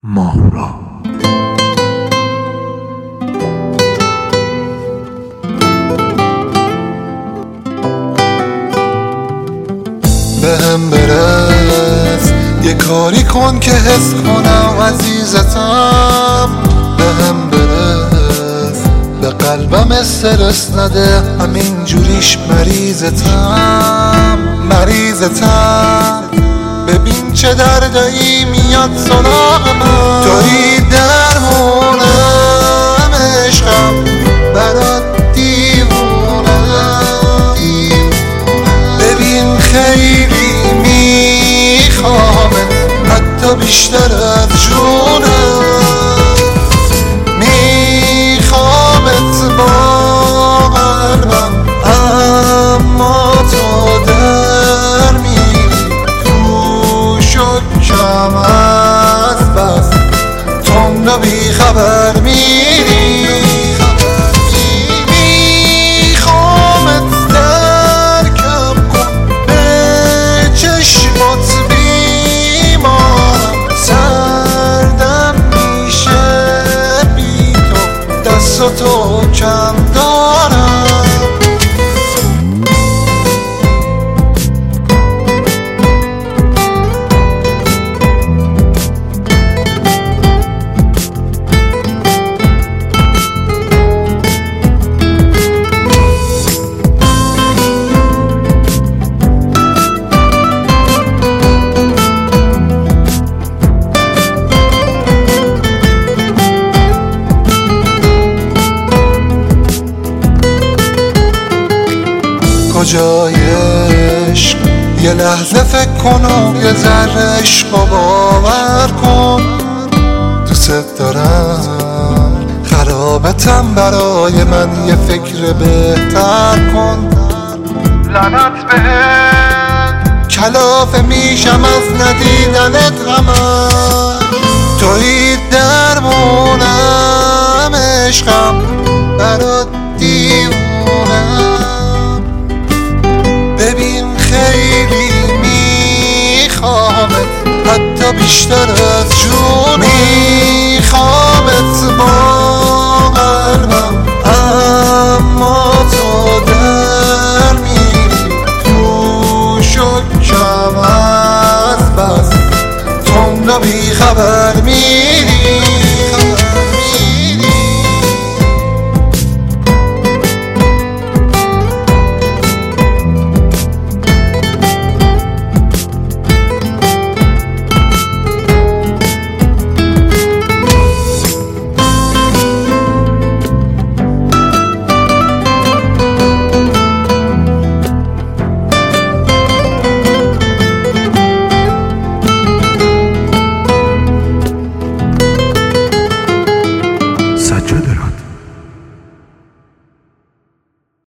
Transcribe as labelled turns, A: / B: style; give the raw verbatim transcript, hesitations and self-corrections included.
A: مهرا
B: به هم برس یه کاری کن که حس کنم عزیزتم. به هم برس به قلبم استرس نده، همین جوریش مریضتم مریضتم. ببین چه دردایی میاد سراغ من، توی درمونم عشقم، برات دیوونم. ببین خیلی میخوامت، حتی بیشتر از جونم. میخوامت با قلبم، اما تو در میری تو شکم از بس تند و بیخبر میری. میخوامت درکم کن، به چشمات بیمارم، سردم میشه بی تو، دست تو کم دارم. کجای عشق؟ یه لحظه فکر کن و یه ذره عشق و باور کن. دوست دارم، خرابتم، برای من یه فکر بهتر کن. لعنت بهت، کلافه میشم از ندیدنت غمم. توی درمونم عشقم، برات دیوونم. ببین خیلی میخوامت، حتی بیشتر از جون. میخوامت با قلبم، اما تو در میری تو شکم از بس تند و بیخبر میری.